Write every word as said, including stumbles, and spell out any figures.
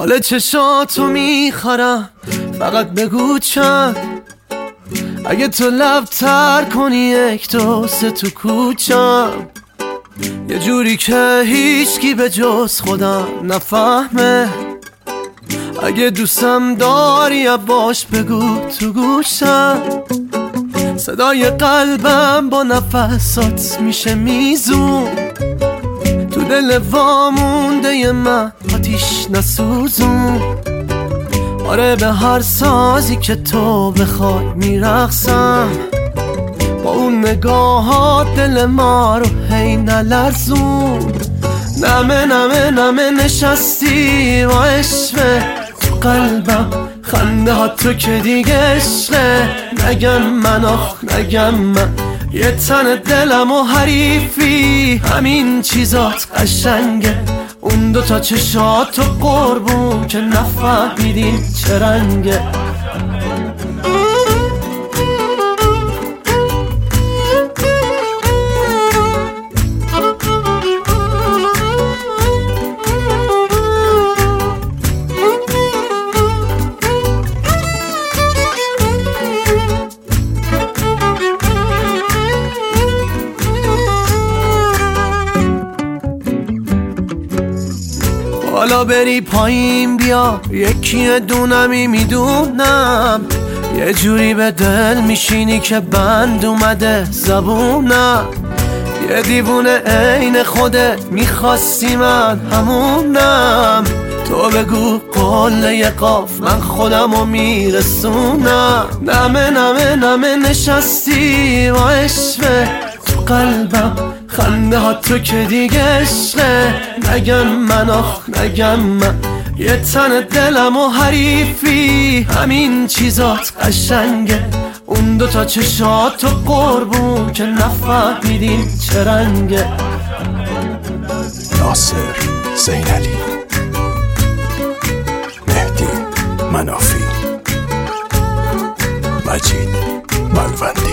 حال چشاتو میخورم، فقط بگو چند. اگه تو لب تر کنی یک دو سه تو کوچم، یه جوری که هیچکی به جز خودم نفهمه. اگه دوستم داری باش بگو تو گوشم، صدای قلبم با نفسات میشه میزون. تو دل وامونده من آتیش نسوزون. آره به هر سازی که تو بخوای میرقصم، با اون نگاهات دل ما رو هی نلرزون. نمه نمه نمه نشستی با عشقه تو قلبم، خنده ها تو که دیگه عشقه. نگم من آخ نگم من، یه تن دلم و حریفی، همین چیزات قشنگه. اون دوتا چشات و قربون که نفهمیدین چه رنگه. حالا بری پایین بیا، یکی دونمی میدونم. یه جوری به دل میشینی که بند اومده زبونم. یه دیوونه عین خودت میخواستی من همونم. تو بگو قله قاف من خودمو میرسونم. نمه نمه نمه نشستی با عشقه تو قلبم، خنده ها تو که دیگه عشقه. نگم من آخ نگم من، یه تن دلم و حریفی، همین چیزات قشنگه. اون دوتا چشات و قربون که نفهمیدین چه رنگه. ناصر زینعلی، مهدی منافی، مجید ملوندی.